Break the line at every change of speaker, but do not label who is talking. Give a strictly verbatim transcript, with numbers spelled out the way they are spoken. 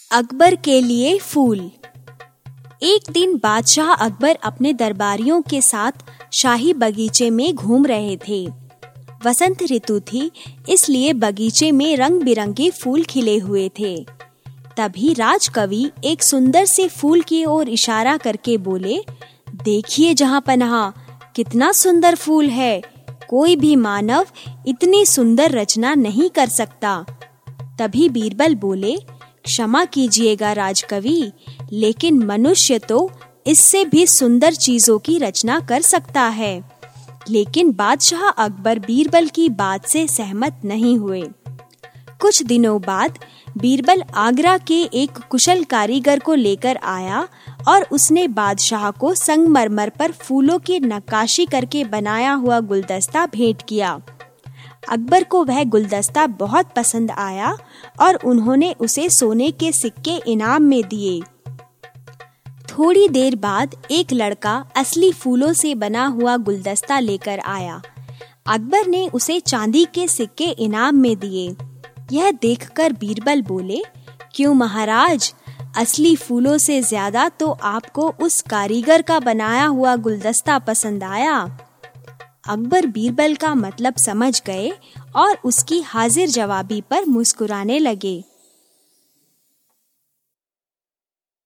अकबर के लिए फूल। एक दिन बादशाह अकबर अपने दरबारियों के साथ शाही बगीचे में घूम रहे थे। वसंत ऋतु थी, इसलिए बगीचे में रंग बिरंगे फूल खिले हुए थे। तभी राजकवि एक सुंदर से फूल की ओर इशारा करके बोले, देखिए जहांपनाह, कितना सुंदर फूल है। कोई भी मानव इतनी सुंदर रचना नहीं कर सकता। तभी बीरबल बोले, क्षमा कीजिएगा राजकवि, लेकिन मनुष्य तो इससे भी सुंदर चीजों की रचना कर सकता है। लेकिन बादशाह अकबर बीरबल की बात से सहमत नहीं हुए। कुछ दिनों बाद बीरबल आगरा के एक कुशल कारीगर को लेकर आया और उसने बादशाह को संगमरमर पर फूलों की नक्काशी करके बनाया हुआ गुलदस्ता भेंट किया। अकबर को वह गुलदस्ता बहुत पसंद आया और उन्होंने उसे सोने के सिक्के इनाम में दिए। थोड़ी देर बाद एक लड़का असली फूलों से बना हुआ गुलदस्ता लेकर आया। अकबर ने उसे चांदी के सिक्के इनाम में दिए। यह देखकर बीरबल बोले, क्यों महाराज, असली फूलों से ज्यादा तो आपको उस कारीगर का बनाया हुआ गुलदस्ता पसंद आया। अकबर बीरबल का मतलब समझ गए और उसकी हाजिर जवाबी पर मुस्कुराने लगे।